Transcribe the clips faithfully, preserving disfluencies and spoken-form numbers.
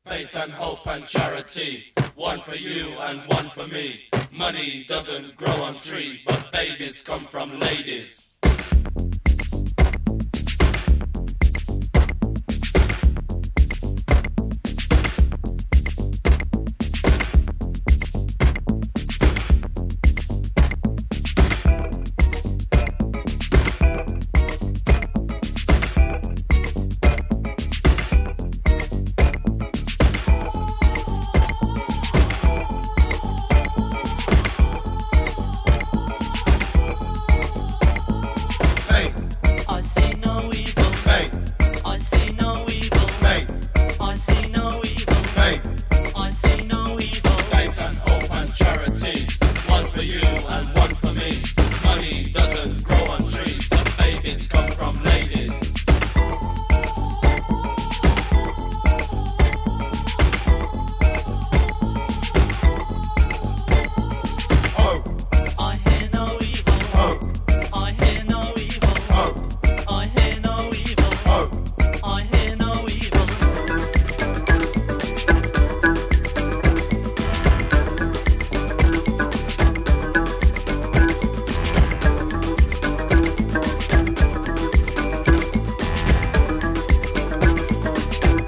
Faith and hope and charity, one for you and one for me. Money doesn't grow on trees, but babies come from ladies.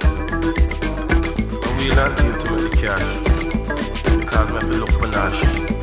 Not need to make the cash because I have to look for Nash.